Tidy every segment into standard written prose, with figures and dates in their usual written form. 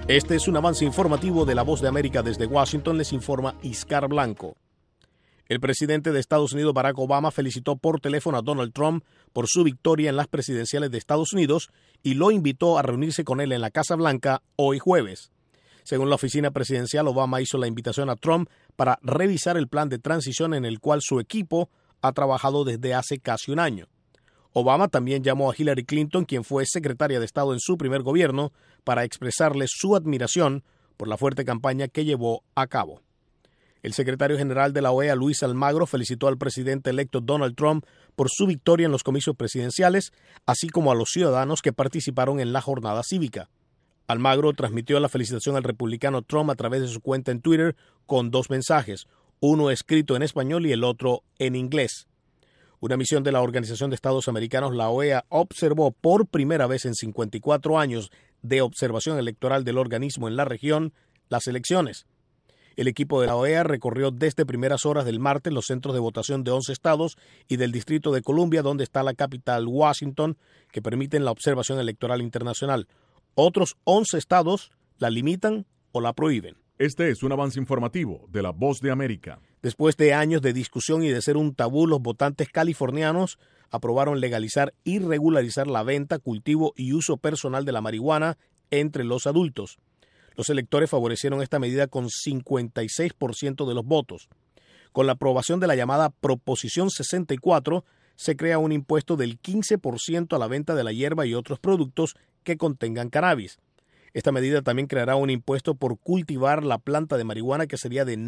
Este es un avance informativo de La Voz de América. Desde Washington les informa Iscar Blanco. El presidente de Estados Unidos, Barack Obama, felicitó por teléfono a Donald Trump por su victoria en las presidenciales de Estados Unidos y lo invitó a reunirse con él en la Casa Blanca hoy jueves. Según la oficina presidencial, Obama hizo la invitación a Trump para revisar el plan de transición en el cual su equipo ha trabajado desde hace casi un año. Obama también llamó a Hillary Clinton, quien fue secretaria de Estado en su primer gobierno, para expresarle su admiración por la fuerte campaña que llevó a cabo. El secretario general de la OEA, Luis Almagro, felicitó al presidente electo Donald Trump por su victoria en los comicios presidenciales, así como a los ciudadanos que participaron en la jornada cívica. Almagro transmitió la felicitación al republicano Trump a través de su cuenta en Twitter con dos mensajes, uno escrito en español y el otro en inglés. Una misión de la Organización de Estados Americanos, la OEA, observó por primera vez en 54 años de observación electoral del organismo en la región las elecciones. El equipo de la OEA recorrió desde primeras horas del martes los centros de votación de 11 estados y del Distrito de Columbia, donde está la capital, Washington, que permiten la observación electoral internacional. Otros 11 estados la limitan o la prohíben. Este es un avance informativo de La Voz de América. Después de años de discusión y de ser un tabú, los votantes californianos aprobaron legalizar y regularizar la venta, cultivo y uso personal de la marihuana entre los adultos. Los electores favorecieron esta medida con 56% de los votos. Con la aprobación de la llamada Proposición 64, se crea un impuesto del 15% a la venta de la hierba y otros productos que contengan cannabis. Esta medida también creará un impuesto por cultivar la planta de marihuana que sería de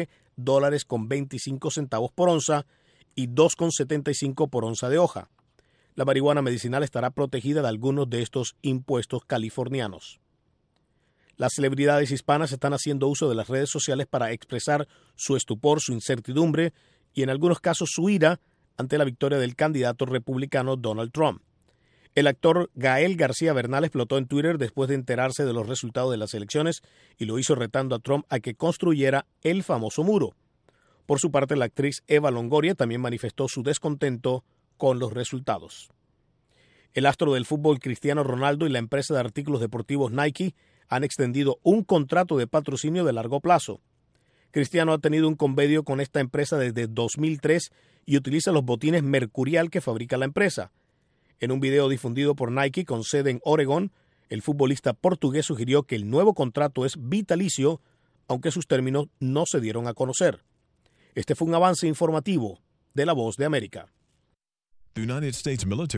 $9.25 por onza y $2.75 por onza de hoja. La marihuana medicinal estará protegida de algunos de estos impuestos californianos. Las celebridades hispanas están haciendo uso de las redes sociales para expresar su estupor, su incertidumbre y en algunos casos su ira ante la victoria del candidato republicano Donald Trump. El actor Gael García Bernal explotó en Twitter después de enterarse de los resultados de las elecciones y lo hizo retando a Trump a que construyera el famoso muro. Por su parte, la actriz Eva Longoria también manifestó su descontento con los resultados. El astro del fútbol Cristiano Ronaldo y la empresa de artículos deportivos Nike han extendido un contrato de patrocinio de largo plazo. Cristiano ha tenido un convenio con esta empresa desde 2003 y utiliza los botines Mercurial que fabrica la empresa. En un video difundido por Nike con sede en Oregón, el futbolista portugués sugirió que el nuevo contrato es vitalicio, aunque sus términos no se dieron a conocer. Este fue un avance informativo de La Voz de América.